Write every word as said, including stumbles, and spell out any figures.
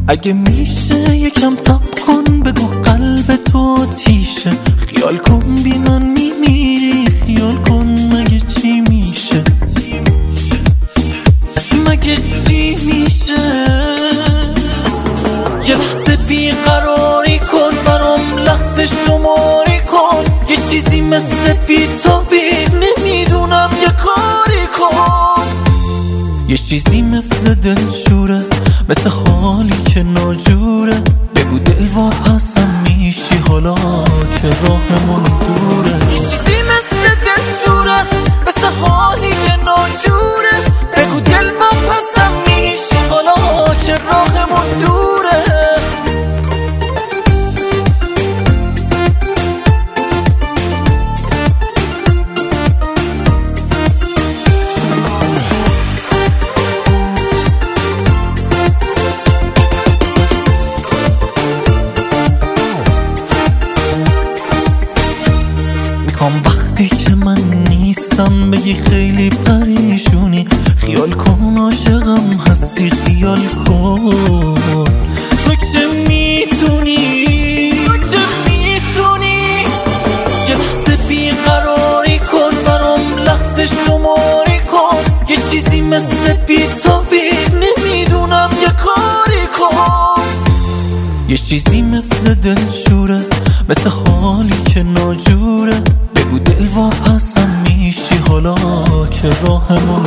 اگه میشه یکم تاب کن، بگو قلب تو آتیشه. خیال کن بی من میمیری، خیال کن مگه چی میشه، مگه چی میشه. یه لحظه بیقراری کن، برام لحظه شماری کن. یه چیزی مثل بی‌تابی نمیدونم یه کاری کن. یه چیزی مثل دلشوره، مثل حالی که ناجوره. بگو دل واپسم میشی حالا که راهمون دوره. یه چیزی مثل دلشوره، مثل حالی که ناجوره. بگو دل واپسم میشی حالا که راهمون دوره. میخوام وقتی که من نیستم بگی خیلی پریشونی. خیال کن عاشقم هستی، خیال کن تو که میتونی، تو که میتونی. یه لحظه بیقراری کن، برام لحظه شماری کن. یه چیزی مثل بی‌تابی نمیدونم یه کاری کن. یه چیزی مثل دلشوره، مثل حالی که ناجوره. بگو دل واپسم میشی حالا که راهمون